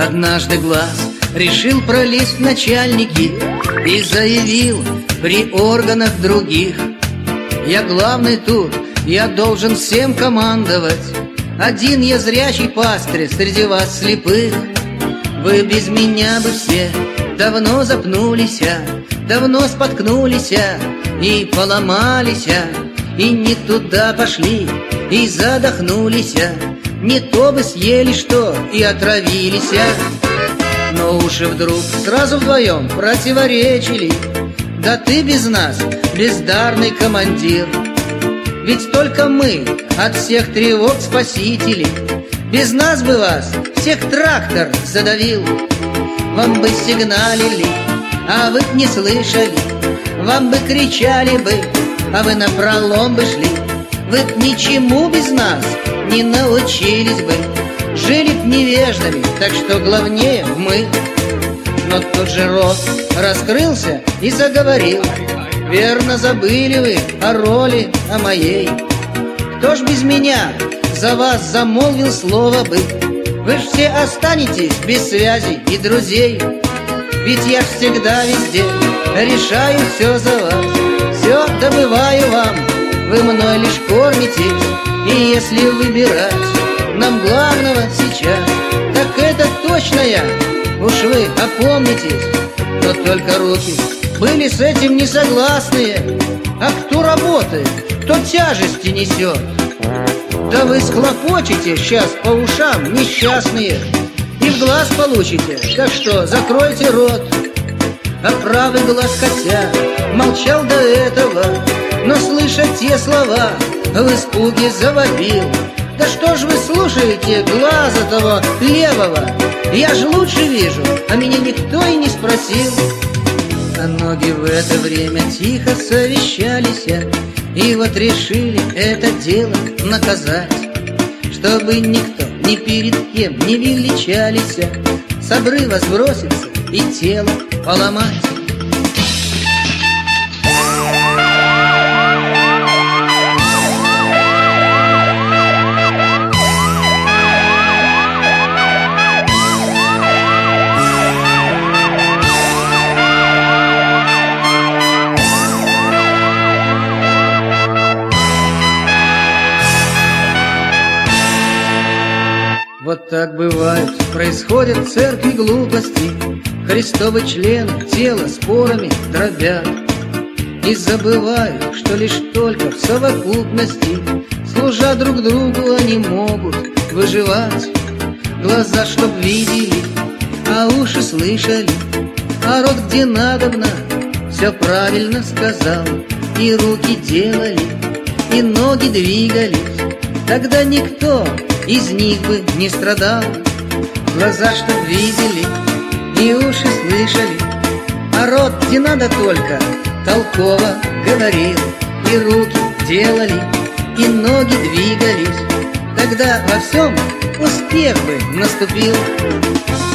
Однажды глаз решил пролезть в начальники и заявил при органах других: я главный тут, я должен всем командовать. Один я зрячий пастырь среди вас слепых. Вы без меня бы все давно запнулись, давно споткнулись и поломались, и не туда пошли, и задохнулись, не то бы съели что и отравились. Но уши вдруг сразу вдвоем противоречили: да ты без нас бездарный командир. Ведь только мы от всех тревог спасители. Без нас бы вас всех трактор задавил. Вам бы сигналили, а вы б не слышали. Вам бы кричали бы, а вы напролом бы шли. Вы б ничему без нас не научились бы. Жили б невеждами, так что главнее мы. Но тут же рот раскрылся и заговорил: верно забыли вы о роли о моей. Кто ж без меня за вас замолвил слово бы? Вы ж все останетесь без связей и друзей. Ведь я ж всегда везде решаю все за вас. Все добываю вам, вы мной лишь кормитесь. И если выбирать нам главного сейчас, так это точно я, уж вы опомнитесь. Но только руки были с этим не согласные. А кто работает, кто тяжести несет. Да вы схлопочете сейчас по ушам несчастные, и в глаз получите, так что закройте рот. А правый глаз хотя молчал до этого, но, слыша те слова, в испуге завопил: да что ж вы слушаете глаза того левого? Я ж лучше вижу, а меня никто и не спросил. А ноги в это время тихо совещались, и вот решили это дело наказать, чтобы никто ни перед кем не величались, с обрыва сброситься и тело поломать. Вот так бывает, происходят в церкви глупости. Христовы члены тело спорами дробят и забывают, что лишь только в совокупности, служа друг другу, они могут выживать. Глаза чтоб видели, а уши слышали, а рот где надобно все правильно сказал. И руки делали, и ноги двигались, тогда никто из них бы не страдал. Глаза чтоб видели, и уши слышали, а рот где надо только толково говорил. И руки делали, и ноги двигались, тогда во всем успех бы наступил.